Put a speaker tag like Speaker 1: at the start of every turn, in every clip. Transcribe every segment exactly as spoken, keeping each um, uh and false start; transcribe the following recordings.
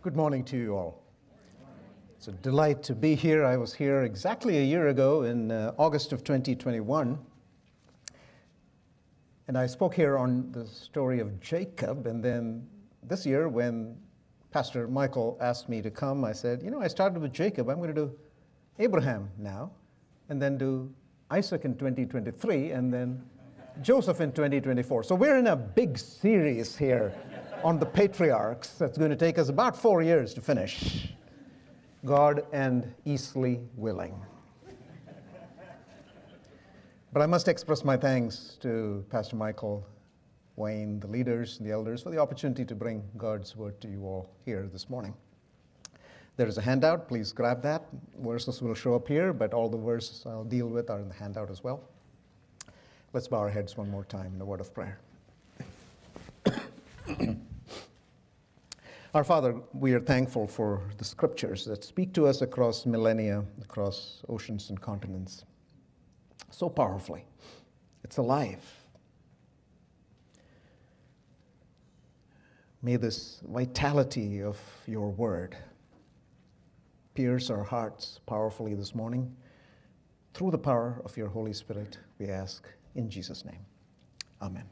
Speaker 1: Good morning to you all. It's a delight to be here. I was here exactly a year ago in uh, August of twenty twenty-one. And I spoke here on the story of Jacob. And then this year, when Pastor Michael asked me to come, I said, you know, I started with Jacob. I'm going to do Abraham now, and then do Isaac in twenty twenty-three, and then Joseph in twenty twenty-four. So we're in a big series here on the patriarchs that's going to take us about four years to finish. God and Easley willing. But I must express my thanks to Pastor Michael, Wayne, the leaders, the elders, for the opportunity to bring God's word to you all here this morning. There is a handout. Please grab that. Verses will show up here, but all the verses I'll deal with are in the handout as well. Let's bow our heads one more time in a word of prayer. Our Father, we are thankful for the scriptures that speak to us across millennia, across oceans and continents, so powerfully. It's alive. May this vitality of your word pierce our hearts powerfully this morning. Through the power of your Holy Spirit, we ask in Jesus' name. Amen.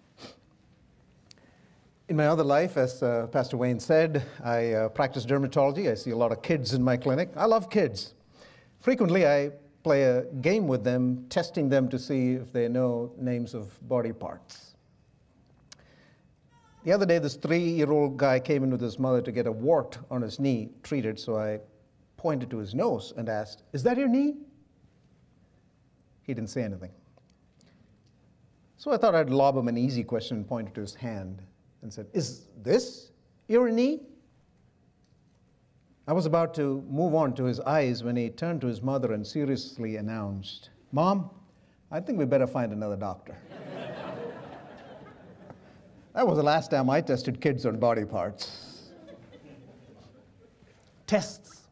Speaker 1: In my other life, as uh, Pastor Wayne said, I uh, practice dermatology. I see a lot of kids in my clinic. I love kids. Frequently, I play a game with them, testing them to see if they know names of body parts. The other day, this three-year-old guy came in with his mother to get a wart on his knee treated, so I pointed to his nose and asked, "Is that your knee?" He didn't say anything. So I thought I'd lob him an easy question and pointed to his hand and said, "Is this your knee?" I was about to move on to his eyes when he turned to his mother and seriously announced, "Mom, I think we better find another doctor." That was the last time I tested kids on body parts. Tests.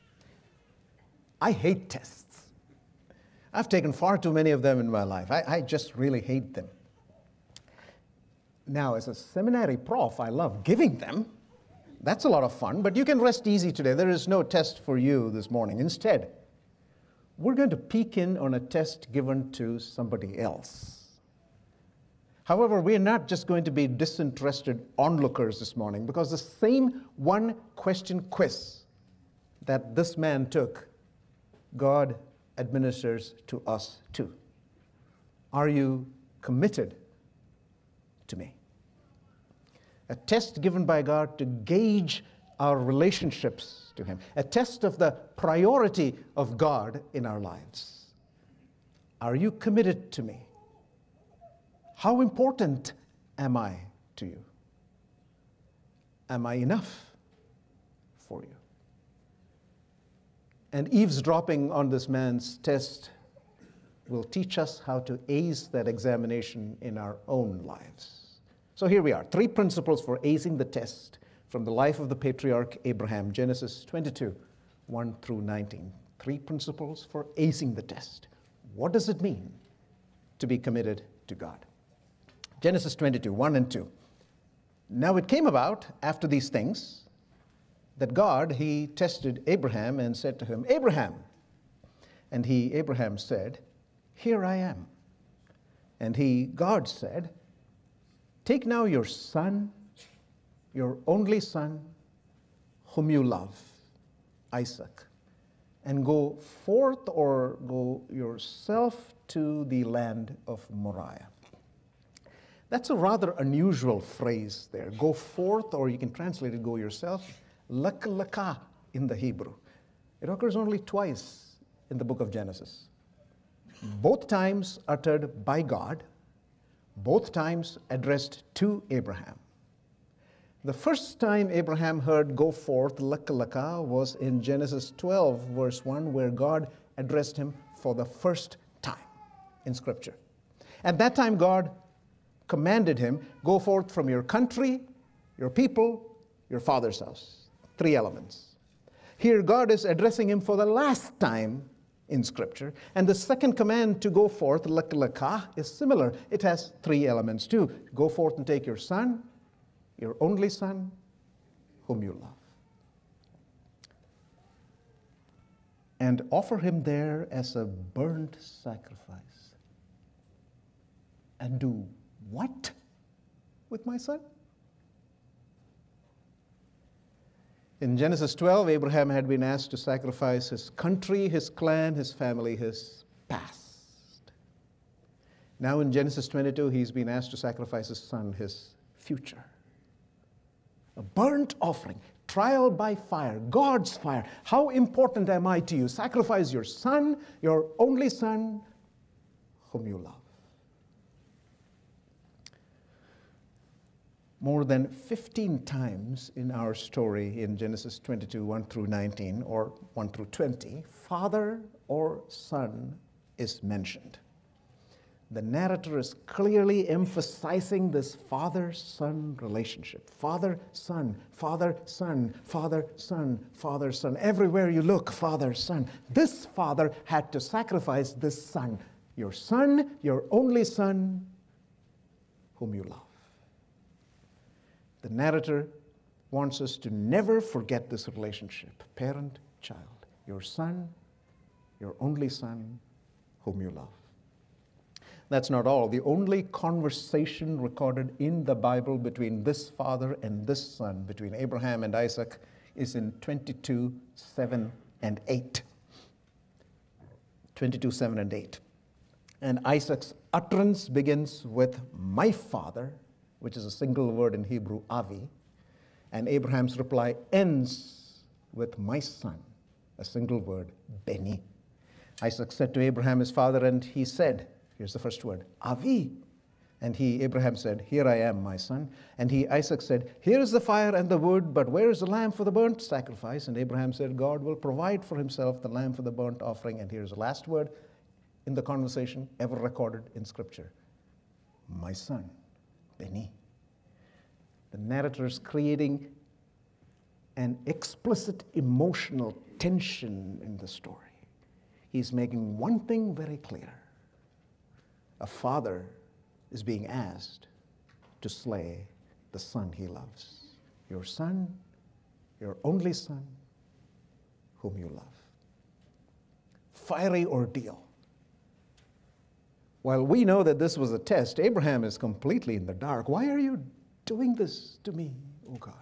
Speaker 1: I hate tests. I've taken far too many of them in my life. I, I just really hate them. Now, as a seminary prof, I love giving them. That's a lot of fun, but you can rest easy today. There is no test for you this morning. Instead, we're going to peek in on a test given to somebody else. However, we're not just going to be disinterested onlookers this morning, because the same one-question quiz that this man took, God administers to us too. Are you committed to me? A test given by God to gauge our relationships to him. A test of the priority of God in our lives. Are you committed to me? How important am I to you? Am I enough for you? And eavesdropping on this man's test will teach us how to ace that examination in our own lives. So here we are, three principles for acing the test from the life of the patriarch Abraham, Genesis twenty-two, one through nineteen. Three principles for acing the test. What does it mean to be committed to God? Genesis twenty-two, one and two. Now it came about after these things that God, he tested Abraham and said to him, "Abraham." And he, Abraham, said, "Here I am." And he, God, said, "Take now your son, your only son, whom you love, Isaac, and go forth or go yourself to the land of Moriah." That's a rather unusual phrase there. Go forth, or you can translate it, go yourself. Lak laka in the Hebrew. It occurs only twice in the book of Genesis. Both times uttered by God, both times addressed to Abraham. The first time Abraham heard "go forth," laka laka, was in Genesis twelve, verse one, where God addressed him for the first time in Scripture. At that time, God commanded him, "Go forth from your country, your people, your father's house." Three elements. Here, God is addressing him for the last time in Scripture. And the second command to go forth, laka laka, is similar. It has three elements too. Go forth and take your son, your only son, whom you love. and offer him there as a burnt sacrifice. And do what with my son? In Genesis twelve, Abraham had been asked to sacrifice his country, his clan, his family, his past. Now in Genesis twenty-two, he's been asked to sacrifice his son, his future. A burnt offering, trial by fire, God's fire. How important am I to you? Sacrifice your son, your only son, whom you love. More than fifteen times in our story in Genesis twenty-two, one through nineteen, or one through twenty, father or son is mentioned. The narrator is clearly emphasizing this father-son relationship. Father-son, father-son, father-son, father-son. Everywhere you look, father-son. This father had to sacrifice this son. Your son, your only son, whom you love. The narrator wants us to never forget this relationship. Parent-child. Your son, your only son, whom you love. That's not all. The only conversation recorded in the Bible between this father and this son, between Abraham and Isaac, is in twenty-two, seven, and eight. twenty-two, seven, and eight. And Isaac's utterance begins with, my father, which is a single word in Hebrew, Avi. And Abraham's reply ends with, my son, a single word, Beni. Isaac said to Abraham, his father, and he said, here's the first word, Avi. And he, Abraham said, here I am, my son. And he, Isaac said, here is the fire and the wood, but where is the lamb for the burnt sacrifice? And Abraham said, God will provide for himself the lamb for the burnt offering. And here's the last word in the conversation ever recorded in Scripture. My son, Beni. The narrator is creating an explicit emotional tension in the story. He's making one thing very clear. A father is being asked to slay the son he loves. Your son, your only son, whom you love. Fiery ordeal. While we know that this was a test, Abraham is completely in the dark. Why are you doing this to me, O God?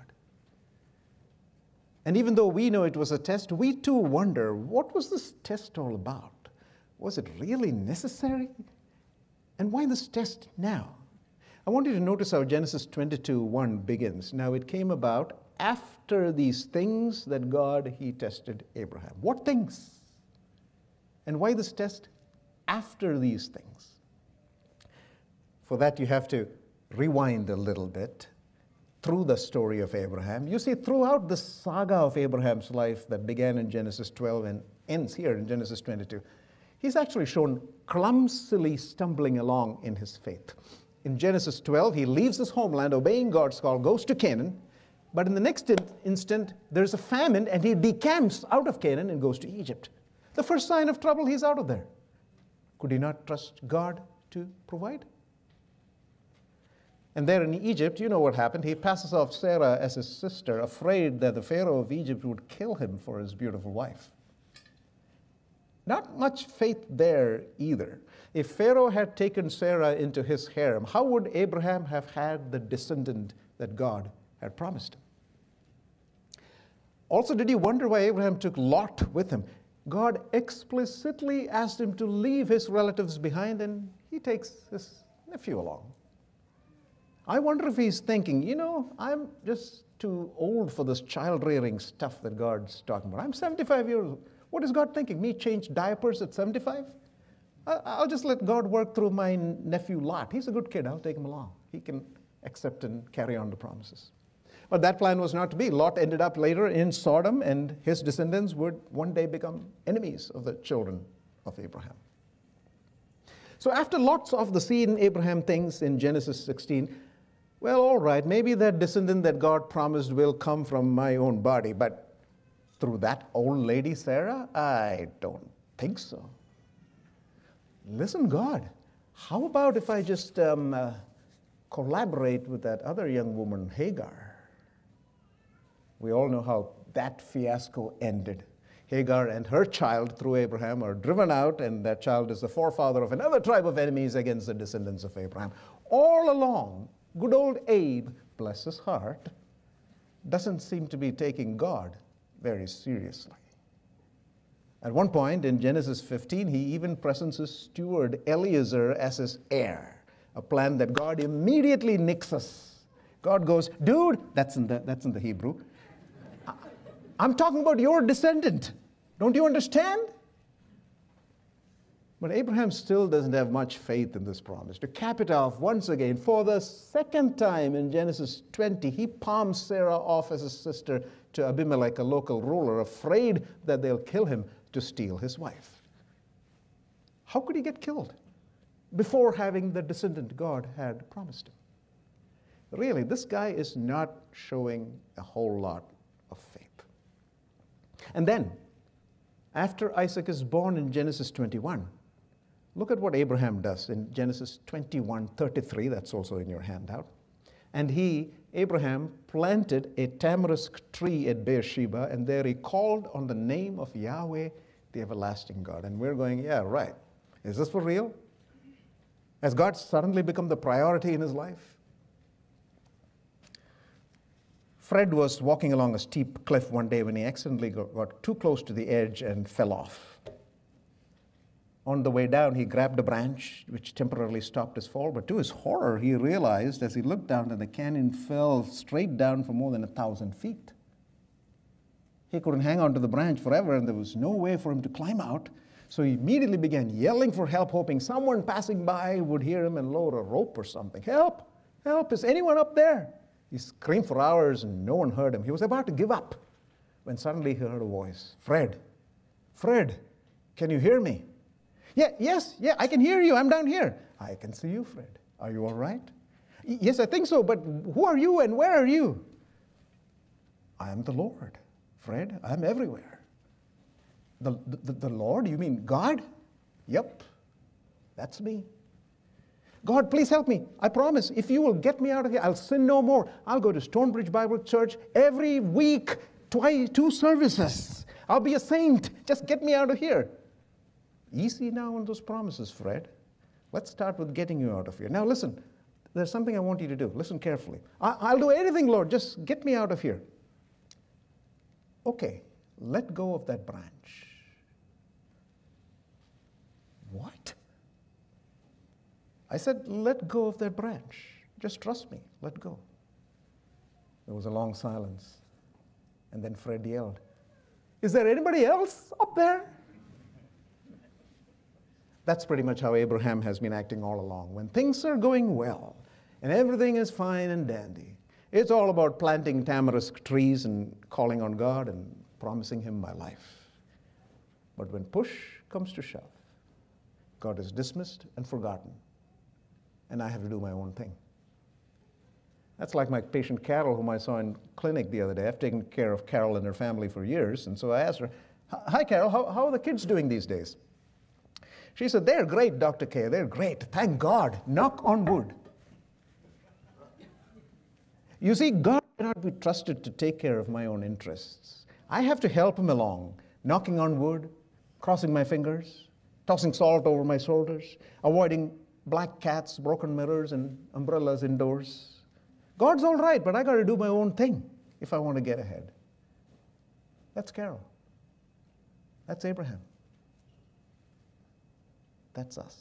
Speaker 1: And even though we know it was a test, we too wonder, what was this test all about? Was it really necessary? And why this test now? I want you to notice how Genesis twenty-two, one begins. Now it came about after these things that God, he tested Abraham. What things? And why this test? After these things. For that you have to rewind a little bit through the story of Abraham. You see, throughout the saga of Abraham's life that began in Genesis twelve and ends here in Genesis twenty-two, he's actually shown clumsily stumbling along in his faith. In Genesis twelve, he leaves his homeland, obeying God's call, goes to Canaan, but in the next in- instant, there's a famine, and he decamps out of Canaan and goes to Egypt. The first sign of trouble, he's out of there. Could he not trust God to provide? And there in Egypt, you know what happened. He passes off Sarah as his sister, afraid that the Pharaoh of Egypt would kill him for his beautiful wife. Not much faith there either. If Pharaoh had taken Sarah into his harem, how would Abraham have had the descendant that God had promised him? Also, did he wonder why Abraham took Lot with him? God explicitly asked him to leave his relatives behind, and he takes his nephew along. I wonder if he's thinking, you know, I'm just too old for this child-rearing stuff that God's talking about. I'm seventy-five years old. What is God thinking? Me change diapers at seventy-five? I'll just let God work through my nephew Lot. He's a good kid. I'll take him along. He can accept and carry on the promises. But that plan was not to be. Lot ended up later in Sodom, and his descendants would one day become enemies of the children of Abraham. So after lots of the scene, Abraham thinks in Genesis sixteen, well, all right, maybe that descendant that God promised will come from my own body, but through that old lady Sarah? I don't think so. Listen, God, how about if I just um, uh, collaborate with that other young woman, Hagar? We all know how that fiasco ended. Hagar and her child through Abraham are driven out, and that child is the forefather of another tribe of enemies against the descendants of Abraham. All along, good old Abe, bless his heart, doesn't seem to be taking God very seriously. At one point in Genesis fifteen, he even presents his steward Eliezer as his heir, a plan that God immediately nixes. God goes, dude, that's in the, that's in the Hebrew. I'm talking about your descendant. Don't you understand? But Abraham still doesn't have much faith in this promise. To cap it off, once again, for the second time in Genesis twenty, he palms Sarah off as his sister to Abimelech, a local ruler, afraid that they'll kill him to steal his wife. How could he get killed before having the descendant God had promised him? Really, this guy is not showing a whole lot of faith. And then, after Isaac is born in Genesis twenty-one, look at what Abraham does in Genesis twenty-one thirty-three. That's also in your handout. And he, Abraham, planted a tamarisk tree at Beersheba, and there he called on the name of Yahweh, the everlasting God. And we're going, yeah, right. Is this for real? Has God suddenly become the priority in his life? Fred was walking along a steep cliff one day when he accidentally got too close to the edge and fell off. On the way down, he grabbed a branch, which temporarily stopped his fall, but to his horror, he realized as he looked down that the canyon fell straight down for more than a thousand feet. He couldn't hang on to the branch forever, and there was no way for him to climb out, so he immediately began yelling for help, hoping someone passing by would hear him and lower a rope or something. Help! Help! Is anyone up there? He screamed for hours and no one heard him. He was about to give up when suddenly he heard a voice. Fred, Fred, can you hear me? Yeah, yes, yeah, I can hear you. I'm down here. I can see you, Fred. Are you all right? Yes, I think so, but who are you and where are you? I am the Lord, Fred. I'm everywhere. The, the, the Lord? You mean God? Yep, that's me. God, please help me. I promise, if you will get me out of here, I'll sin no more. I'll go to Stonebridge Bible Church every week, twice, two services. I'll be a saint. Just get me out of here. Easy now on those promises, Fred. Let's start with getting you out of here. Now listen, there's something I want you to do. Listen carefully. I- I'll do anything, Lord. Just get me out of here. Okay, let go of that branch. What? I said, let go of that branch. Just trust me. Let go. There was a long silence. And then Fred yelled, is there anybody else up there? That's pretty much how Abraham has been acting all along. When things are going well and everything is fine and dandy, it's all about planting tamarisk trees and calling on God and promising him my life. But when push comes to shove, God is dismissed and forgotten, and I have to do my own thing. That's like my patient Carol, whom I saw in clinic the other day. I've taken care of Carol and her family for years, and so I asked her, hi, Carol, how, how are the kids doing these days? She said, they're great, Doctor K, they're great. Thank God. Knock on wood. You see, God cannot be trusted to take care of my own interests. I have to help him along, knocking on wood, crossing my fingers, tossing salt over my shoulders, avoiding black cats, broken mirrors, and umbrellas indoors. God's all right, but I got to do my own thing if I want to get ahead. That's Carol. That's Abraham. That's us.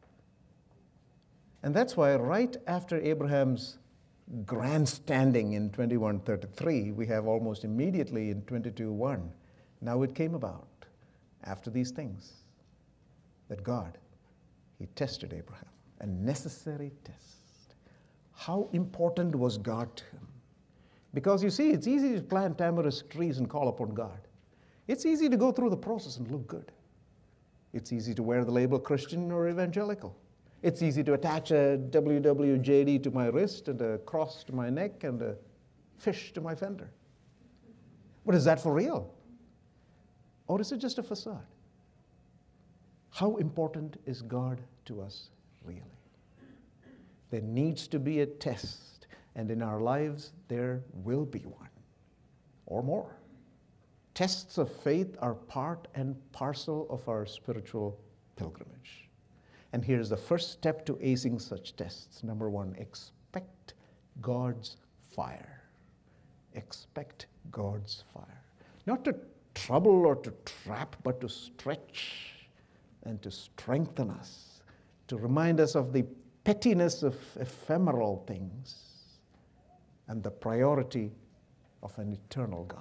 Speaker 1: And that's why right after Abraham's grandstanding in twenty-one thirty-three, we have almost immediately in twenty-two one, now it came about after these things that God, he tested Abraham, a necessary test. How important was God to him? Because you see, it's easy to plant tamarisk trees and call upon God. It's easy to go through the process and look good. It's easy to wear the label Christian or evangelical. It's easy to attach a W W J D to my wrist and a cross to my neck and a fish to my fender. But is that for real? Or is it just a facade? How important is God to us really? There needs to be a test, and in our lives there will be one or more. tests of faith are part and parcel of our spiritual pilgrimage. And here's the first step to acing such tests. Number one, expect God's fire. Expect God's fire. Not to trouble or to trap, but to stretch and to strengthen us, to remind us of the pettiness of ephemeral things and the priority of an eternal God.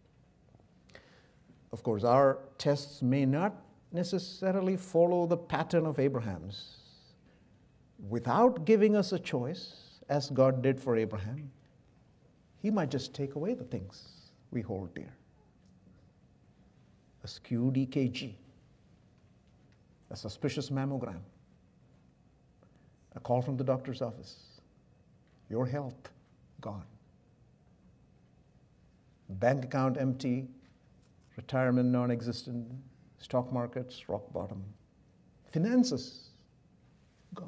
Speaker 1: Of course, our tests may not necessarily follow the pattern of Abraham's. Without giving us a choice, as God did for Abraham, he might just take away the things we hold dear. A skewed E K G, a suspicious mammogram, a call from the doctor's office, your health gone, bank account empty, retirement non-existent, stock markets rock bottom, finances gone.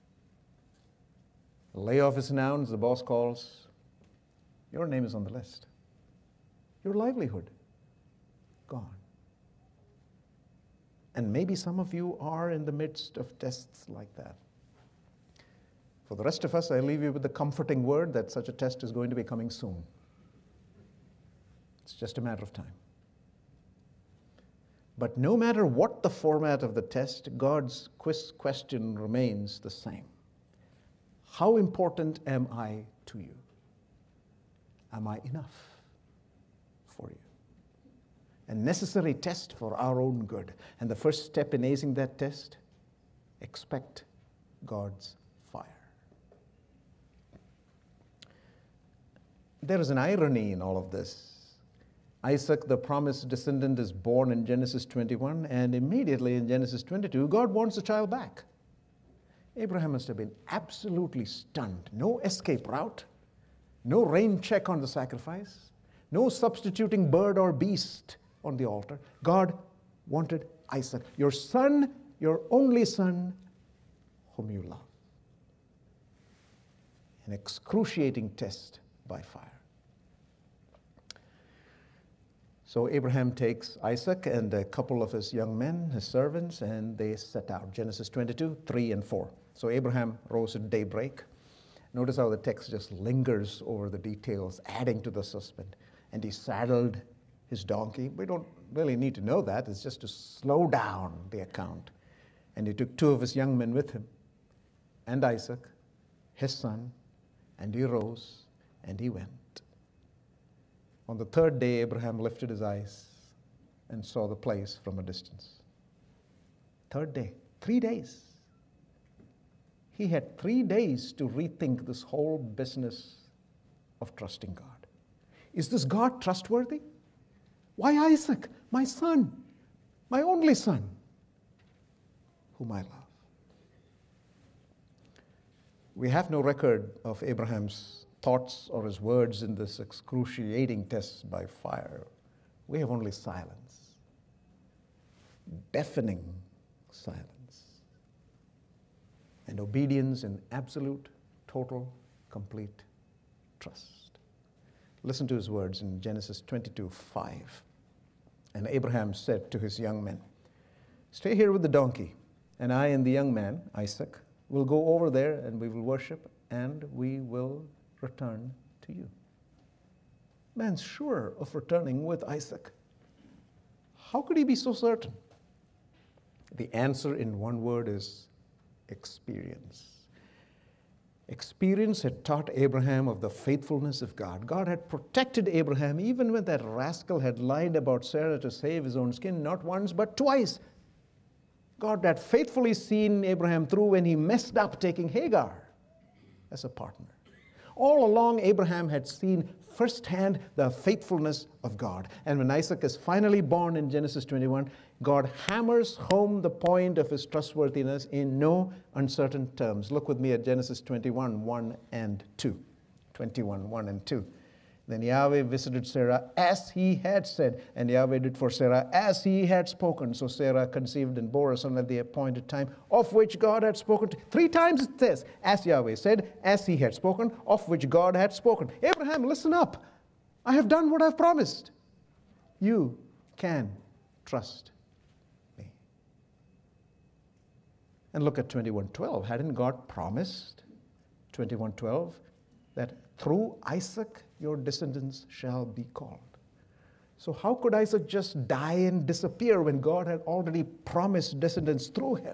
Speaker 1: A layoff is announced, the boss calls, your name is on the list. Your livelihood gone. And maybe some of you are in the midst of tests like that. For the rest of us, I leave you with the comforting word that such a test is going to be coming soon. It's just a matter of time. But no matter what the format of the test, God's quiz question remains the same. How important am I to you? Am I enough for you? A necessary test for our own good. And the first step in acing that test, expect God's fire. There is an irony in all of this. Isaac, the promised descendant, is born in Genesis twenty-one, and immediately in Genesis twenty-two, God wants the child back. Abraham must have been absolutely stunned. No escape route, no rain check on the sacrifice, no substituting bird or beast on the altar. God wanted Isaac, your son, your only son, whom you love. An excruciating test by fire. So Abraham takes Isaac and a couple of his young men, his servants, and they set out. Genesis twenty-two, three and four. So Abraham rose at daybreak. Notice how the text just lingers over the details, adding to the suspense. And he saddled his donkey. We don't really need to know that. It's just to slow down the account. And he took two of his young men with him, and Isaac, his son, and he rose, and he went. On the third day, Abraham lifted his eyes and saw the place from a distance. Third day, three days. He had three days to rethink this whole business of trusting God. Is this God trustworthy? Why Isaac, my son, my only son, whom I love? We have no record of Abraham's thoughts or his words in this excruciating test by fire. We have only silence, deafening silence, and obedience in absolute, total, complete trust. Listen to his words in Genesis twenty-two, five. And Abraham said to his young men, "Stay here with the donkey, and I and the young man, Isaac, will go over there and we will worship and we will return to you." Man's sure of returning with Isaac. How could he be so certain? The answer in one word is experience. Experience had taught Abraham of the faithfulness of God. God had protected Abraham even when that rascal had lied about Sarah to save his own skin, not once but twice. God had faithfully seen Abraham through when he messed up taking Hagar as a partner. All along, Abraham had seen firsthand the faithfulness of God. And when Isaac is finally born in Genesis twenty-one, God hammers home the point of his trustworthiness in no uncertain terms. Look with me at Genesis twenty-one, one and two. twenty-one, one and two. Then Yahweh visited Sarah as he had said, and Yahweh did for Sarah as he had spoken. So Sarah conceived and bore a son at the appointed time, of which God had spoken. To. Three times it says, as Yahweh said, as he had spoken, of which God had spoken. Abraham, listen up. I have done what I've promised. You can trust me. And look at twenty-one twelve. Hadn't God promised, twenty-one twelve, that through Isaac your descendants shall be called? So how could Isaac just die and disappear when God had already promised descendants through him?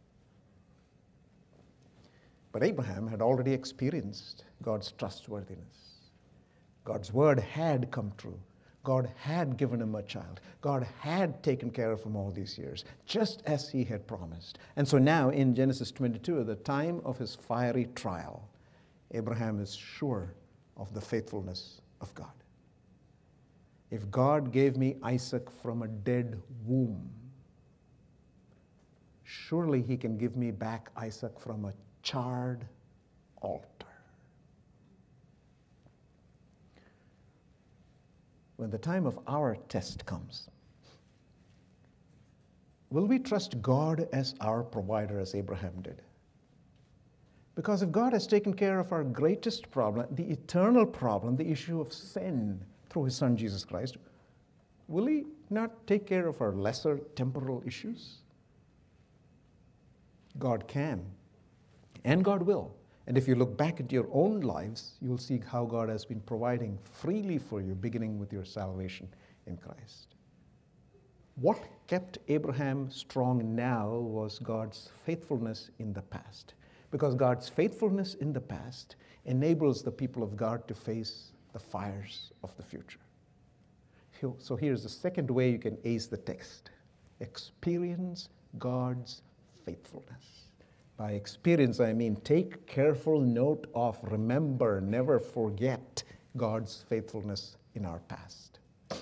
Speaker 1: But Abraham had already experienced God's trustworthiness. God's word had come true. God had given him a child. God had taken care of him all these years, just as he had promised. And so now in Genesis twenty-two, at the time of his fiery trial, Abraham is sure of the faithfulness of God. If God gave me Isaac from a dead womb, surely he can give me back Isaac from a charred altar. When the time of our test comes, will we trust God as our provider, as Abraham did? Because if God has taken care of our greatest problem, the eternal problem, the issue of sin through his son Jesus Christ, will he not take care of our lesser temporal issues? God can, and God will. And if you look back at your own lives, you'll see how God has been providing freely for you, beginning with your salvation in Christ. What kept Abraham strong now was God's faithfulness in the past. Because God's faithfulness in the past enables the people of God to face the fires of the future. So here's the second way you can ace the text. Experience God's faithfulness. By experience, I mean take careful note of, remember, never forget God's faithfulness in our past.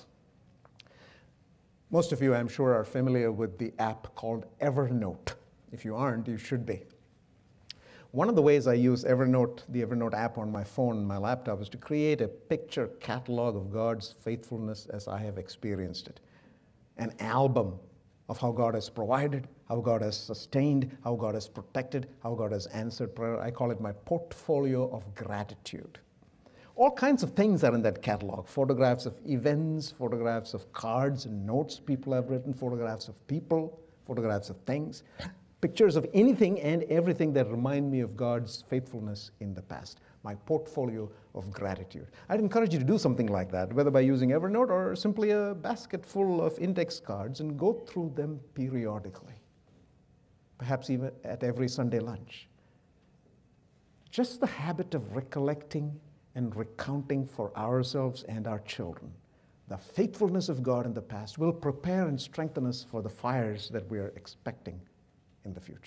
Speaker 1: Most of you, I'm sure, are familiar with the app called Evernote. If you aren't, you should be. One of the ways I use Evernote, the Evernote app on my phone, my laptop, is to create a picture catalog of God's faithfulness as I have experienced it. An album of how God has provided, how God has sustained, how God has protected, how God has answered prayer. I call it my portfolio of gratitude. All kinds of things are in that catalog. Photographs of events, photographs of cards and notes people have written, photographs of people, photographs of things, pictures of anything and everything that remind me of God's faithfulness in the past. My portfolio of gratitude. I'd encourage you to do something like that, whether by using Evernote or simply a basket full of index cards, and go through them periodically, perhaps even at every Sunday lunch. Just the habit of recollecting and recounting for ourselves and our children the faithfulness of God in the past will prepare and strengthen us for the fires that we are expecting in the future.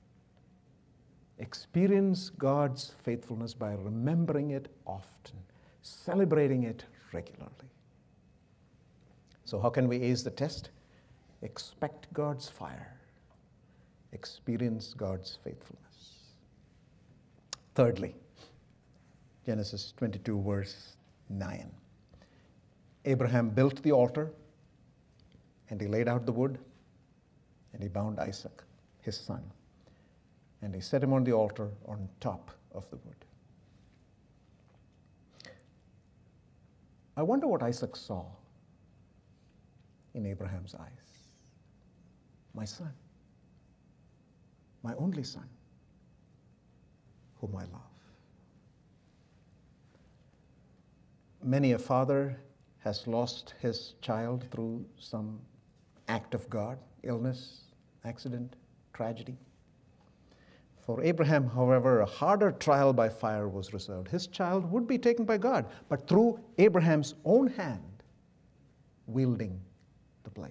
Speaker 1: Experience God's faithfulness by remembering it often, celebrating it regularly. So how can we ace the test? Expect God's fire. Experience God's faithfulness. Thirdly, Genesis twenty-two, verse nine. Abraham built the altar, and he laid out the wood, and he bound Isaac, his son. And he set him on the altar on top of the wood. I wonder what Isaac saw in Abraham's eyes. My son, my only son, whom I love. Many a father has lost his child through some act of God, illness, accident, tragedy. For Abraham, however, a harder trial by fire was reserved. His child would be taken by God, but through Abraham's own hand, wielding the blade.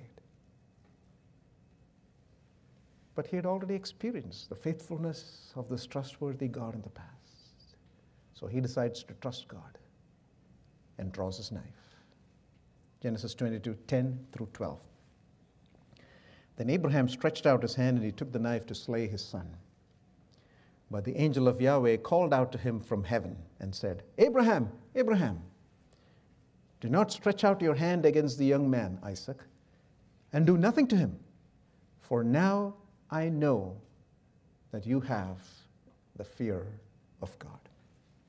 Speaker 1: But he had already experienced the faithfulness of this trustworthy God in the past. So he decides to trust God and draws his knife. Genesis twenty-two, ten through twelve. Then Abraham stretched out his hand and he took the knife to slay his son. But the angel of Yahweh called out to him from heaven and said, Abraham, Abraham, do not stretch out your hand against the young man, Isaac, and do nothing to him, for now I know that you have the fear of God.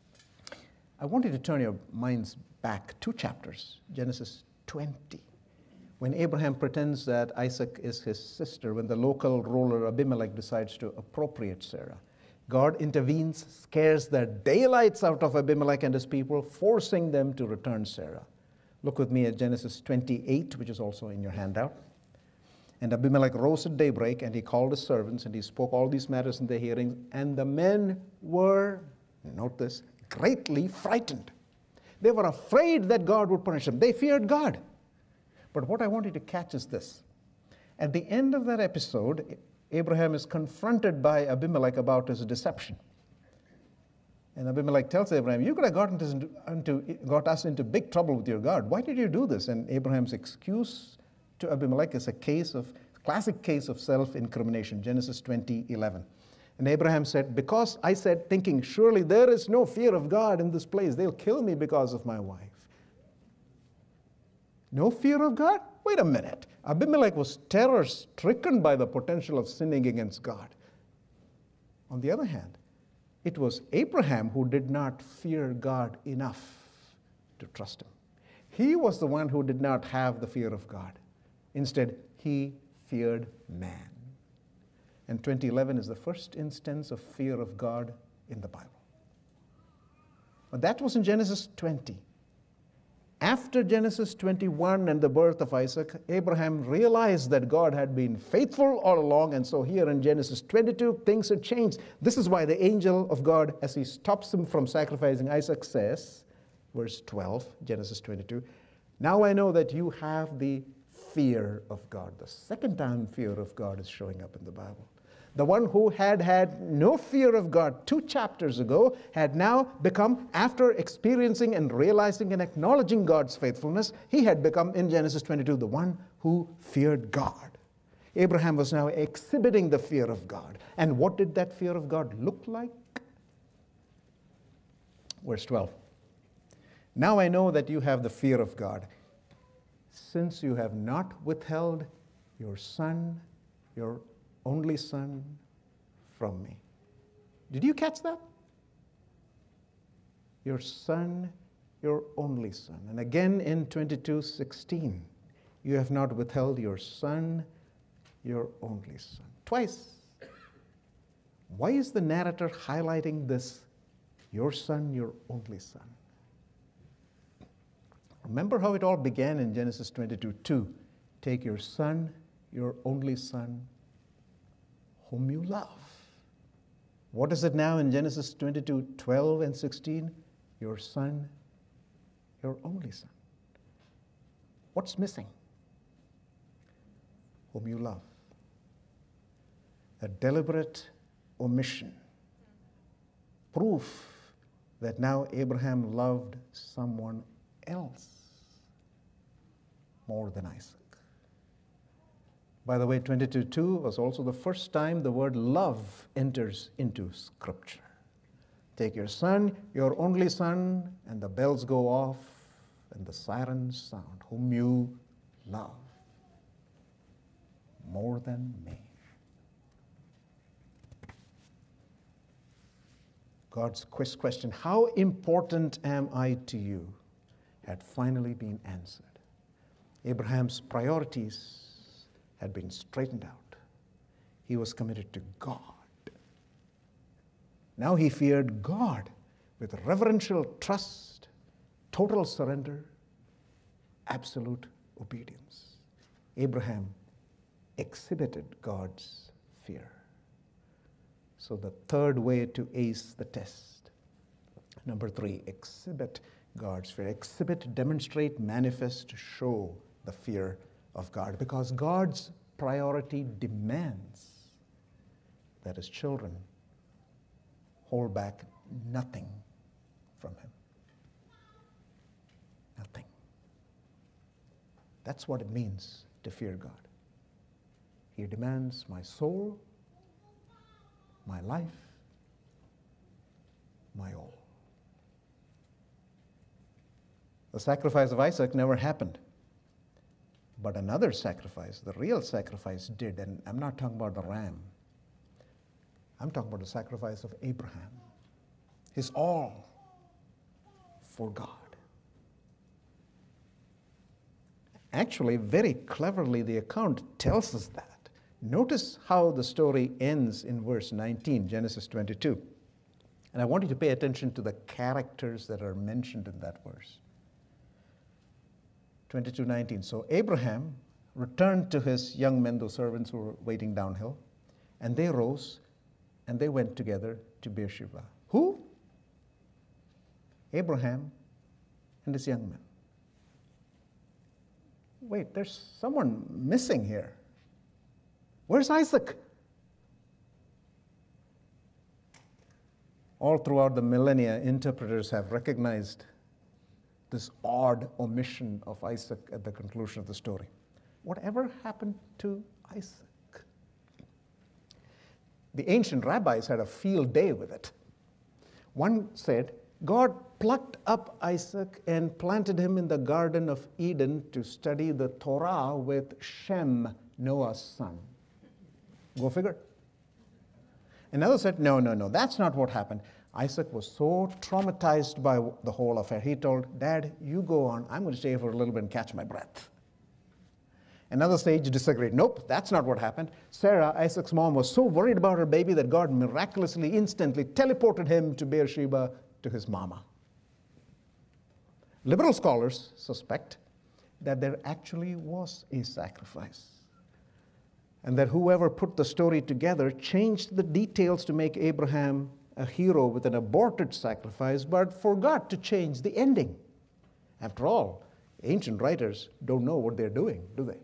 Speaker 1: I want you to turn your minds back two chapters, Genesis twenty. when Abraham pretends that Isaac is his sister, when the local ruler Abimelech decides to appropriate Sarah, God intervenes, scares the daylights out of Abimelech and his people, forcing them to return Sarah. Look with me at Genesis twenty-eight, which is also in your handout. And Abimelech rose at daybreak, and he called his servants, and he spoke all these matters in their hearing. And the men were, note this, greatly frightened. They were afraid that God would punish them. They feared God. But what I want you to catch is this. At the end of that episode, Abraham is confronted by Abimelech about his deception. And Abimelech tells Abraham, you could have gotten us into, into, got us into big trouble with your God. Why did you do this? And Abraham's excuse to Abimelech is a case of, classic case of self-incrimination, Genesis twenty eleven. And Abraham said, because I said, thinking, surely there is no fear of God in this place. They'll kill me because of my wife. No fear of God? Wait a minute. Abimelech was terror-stricken by the potential of sinning against God. On the other hand, it was Abraham who did not fear God enough to trust him. He was the one who did not have the fear of God. Instead, he feared man. And twenty eleven is the first instance of fear of God in the Bible. But that was in Genesis twenty. After Genesis twenty-one and the birth of Isaac, Abraham realized that God had been faithful all along, and so here in Genesis twenty-two, things had changed. This is why the angel of God, as he stops him from sacrificing Isaac, says, verse twelve, Genesis twenty-two, now I know that you have the fear of God. The second time fear of God is showing up in the Bible. The one who had had no fear of God two chapters ago had now become, after experiencing and realizing and acknowledging God's faithfulness, he had become, in Genesis twenty-two, the one who feared God. Abraham was now exhibiting the fear of God. And what did that fear of God look like? Verse twelve. Now I know that you have the fear of God, since you have not withheld your son, your only son, from me. Did you catch that? Your son, your only son. And again in twenty-two sixteen, you have not withheld your son, your only son. Twice. Why is the narrator highlighting this, your son, your only son? Remember how it all began in Genesis twenty-two two. Take your son, your only son, whom you love. What is it now in Genesis twenty-two twelve and sixteen? Your son, your only son. What's missing? Whom you love. A deliberate omission. Proof that now Abraham loved someone else more than Isaac. By the way, twenty-two two was also the first time the word love enters into Scripture. Take your son, your only son, and the bells go off, and the sirens sound, whom you love more than me. God's quiz question, how important am I to you, had finally been answered. Abraham's priorities had been straightened out. He was committed to God. Now he feared God with reverential trust, total surrender, absolute obedience. Abraham exhibited God's fear. So the third way to ace the test, number three, exhibit God's fear. Exhibit, demonstrate, manifest, show the fear of God, because God's priority demands that his children hold back nothing from him. Nothing. That's what it means to fear God. He demands my soul, my life, my all. The sacrifice of Isaac never happened. But another sacrifice, the real sacrifice, did. And I'm not talking about the ram. I'm talking about the sacrifice of Abraham. His all for God. Actually, very cleverly, the account tells us that. Notice how the story ends in verse nineteen, Genesis twenty-two. And I want you to pay attention to the characters that are mentioned in that verse. twenty-two nineteen. So Abraham returned to his young men, those servants who were waiting downhill, and they rose and they went together to Beersheba. Who? Abraham and his young men. Wait, there's someone missing here. Where's Isaac? All throughout the millennia, interpreters have recognized this odd omission of Isaac at the conclusion of the story. Whatever happened to Isaac? The ancient rabbis had a field day with it. One said, God plucked up Isaac and planted him in the Garden of Eden to study the Torah with Shem, Noah's son. Go figure. Another said, no, no, no, that's not what happened. Isaac was so traumatized by the whole affair, he told, Dad, you go on. I'm going to stay here for a little bit and catch my breath. Another sage disagreed. Nope, that's not what happened. Sarah, Isaac's mom, was so worried about her baby that God miraculously, instantly teleported him to Beersheba to his mama. Liberal scholars suspect that there actually was a sacrifice, and that whoever put the story together changed the details to make Abraham a hero with an aborted sacrifice, but forgot to change the ending. After all, ancient writers don't know what they're doing, do they?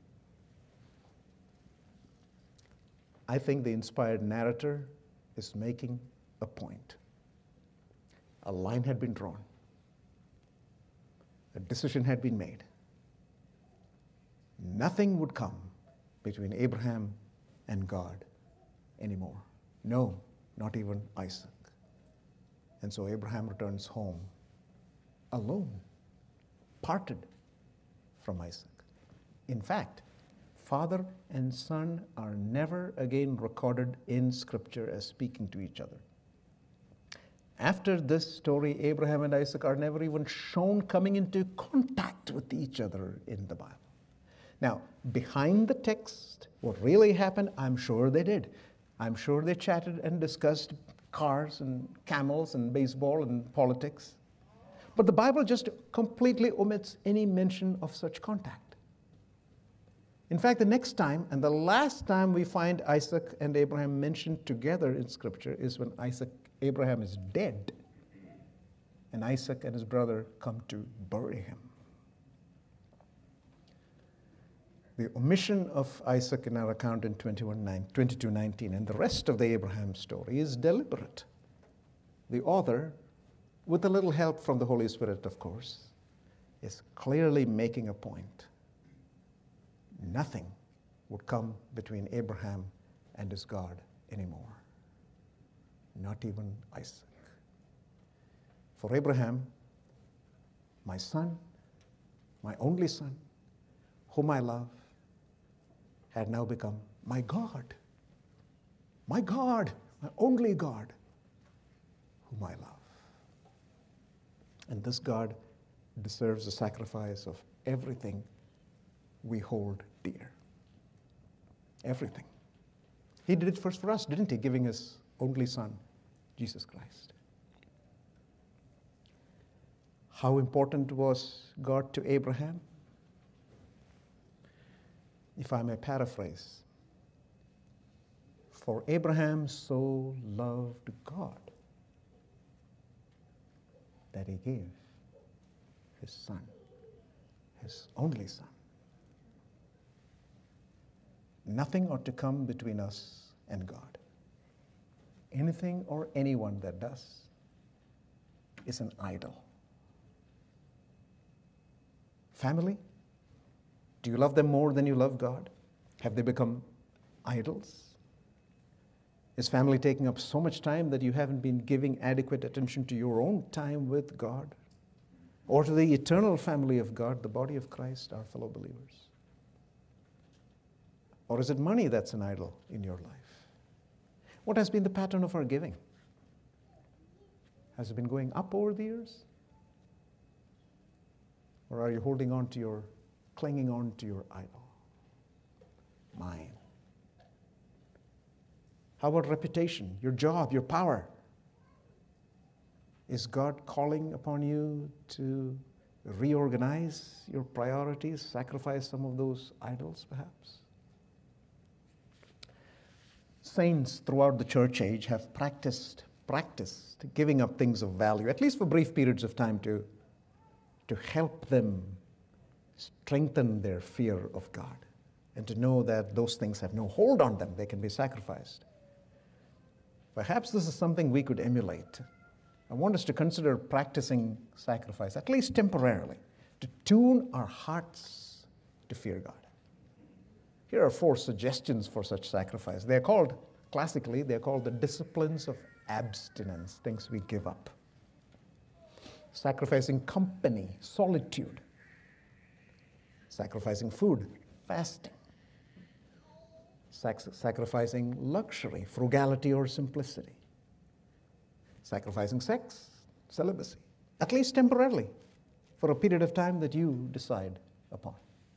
Speaker 1: I think the inspired narrator is making a point. A line had been drawn. A decision had been made. Nothing would come between Abraham and God anymore. No, not even Isaac. And so Abraham returns home alone, parted from Isaac. In fact, father and son are never again recorded in Scripture as speaking to each other. After this story, Abraham and Isaac are never even shown coming into contact with each other in the Bible. Now, behind the text, what really happened, I'm sure they did. I'm sure they chatted and discussed cars and camels and baseball and politics. But the Bible just completely omits any mention of such contact. In fact, the next time and the last time we find Isaac and Abraham mentioned together in Scripture is when Isaac, Abraham is dead, and Isaac and his brother come to bury him. The omission of Isaac in our account in twenty-two nineteen and the rest of the Abraham story is deliberate. The author, with a little help from the Holy Spirit, of course, is clearly making a point. Nothing would come between Abraham and his God anymore. Not even Isaac. For Abraham, my son, my only son, whom I love, had now become my God. My God, my only God, whom I love. And this God deserves the sacrifice of everything we hold dear. Everything. He did it first for us, didn't he? Giving his only son, Jesus Christ. How important was God to Abraham? If I may paraphrase, for Abraham so loved God that he gave his son, his only son. Nothing ought to come between us and God. Anything or anyone that does is an idol. Family? Do you love them more than you love God? Have they become idols? Is family taking up so much time that you haven't been giving adequate attention to your own time with God? Or to the eternal family of God, the body of Christ, our fellow believers? Or is it money that's an idol in your life? What has been the pattern of our giving? Has it been going up over the years? Or are you holding on to your clinging on to your idol? Mine. How about reputation, your job, your power? Is God calling upon you to reorganize your priorities, sacrifice some of those idols, perhaps? Saints throughout the church age have practiced, practiced giving up things of value, at least for brief periods of time, to, to help them strengthen their fear of God and to know that those things have no hold on them. They can be sacrificed. Perhaps this is something we could emulate. I want us to consider practicing sacrifice, at least temporarily, to tune our hearts to fear God. Here are four suggestions for such sacrifice. They're called, classically, they're called the disciplines of abstinence, things we give up. Sacrificing company, solitude. Sacrificing food, fasting. Sac- sacrificing luxury, frugality or simplicity. Sacrificing sex, celibacy, at least temporarily, for a period of time that you decide upon.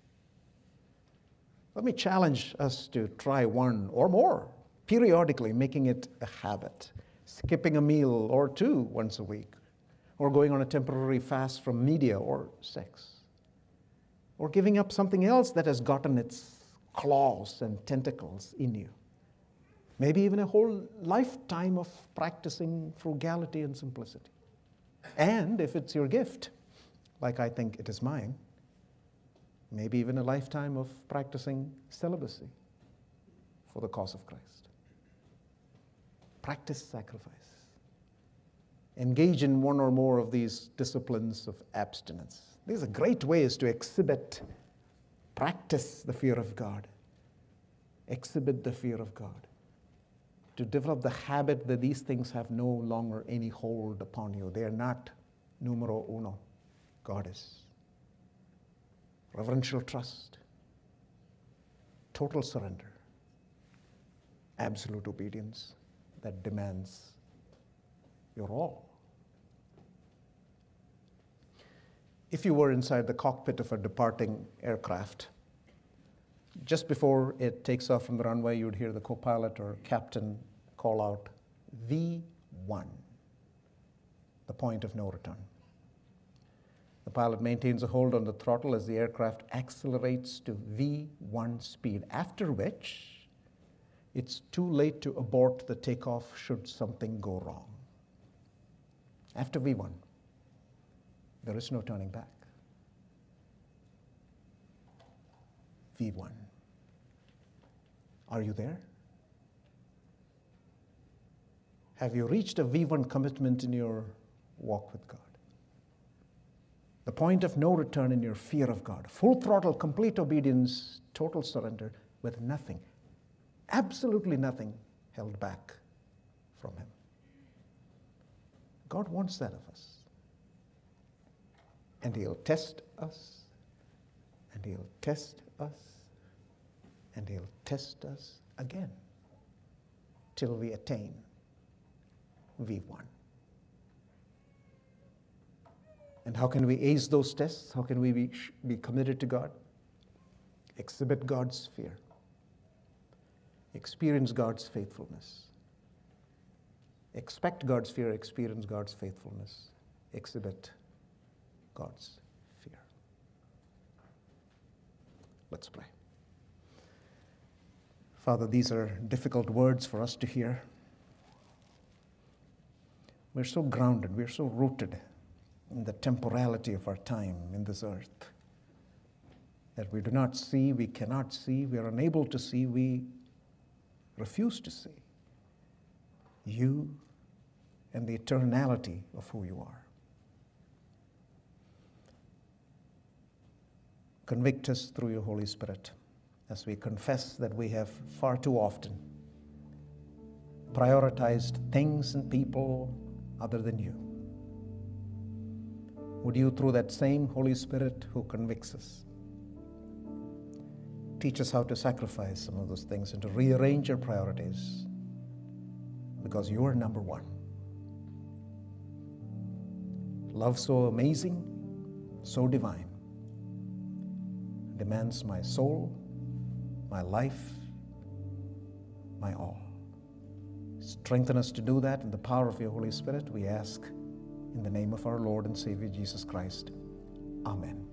Speaker 1: Let me challenge us to try one or more, periodically making it a habit, skipping a meal or two once a week, or going on a temporary fast from media or sex, or giving up something else that has gotten its claws and tentacles in you. Maybe even a whole lifetime of practicing frugality and simplicity. And if it's your gift, like I think it is mine, maybe even a lifetime of practicing celibacy for the cause of Christ. Practice sacrifice. Engage in one or more of these disciplines of abstinence. These are great ways to exhibit, practice the fear of God. Exhibit the fear of God. To develop the habit that these things have no longer any hold upon you. They are not numero uno. God is. Reverential trust. Total surrender. Absolute obedience that demands your all. If you were inside the cockpit of a departing aircraft, just before it takes off from the runway, you'd hear the co-pilot or captain call out V one, the point of no return. The pilot maintains a hold on the throttle as the aircraft accelerates to V one speed, after which it's too late to abort the takeoff should something go wrong. After V one, there is no turning back. V one. Are you there? Have you reached a V one commitment in your walk with God? The point of no return in your fear of God. Full throttle, complete obedience, total surrender, with nothing, absolutely nothing held back from Him. God wants that of us. And He'll test us, and He'll test us, and He'll test us again till we attain V one. And how can we ace those tests? How can we be, be committed to God? Exhibit God's fear. Experience God's faithfulness. Expect God's fear, experience God's faithfulness. Exhibit God's fear. Let's pray. Father, these are difficult words for us to hear. We're so grounded, we're so rooted in the temporality of our time in this earth that we do not see, we cannot see, we are unable to see, we refuse to see you and the eternality of who you are. Convict us through your Holy Spirit as we confess that we have far too often prioritized things and people other than you. Would you, through that same Holy Spirit who convicts us, teach us how to sacrifice some of those things and to rearrange our priorities, because you are number one. Love so amazing, so divine. demands my soul, my life, my all. Strengthen us to do that in the power of your Holy Spirit, we ask in the name of our Lord and Savior Jesus Christ. Amen.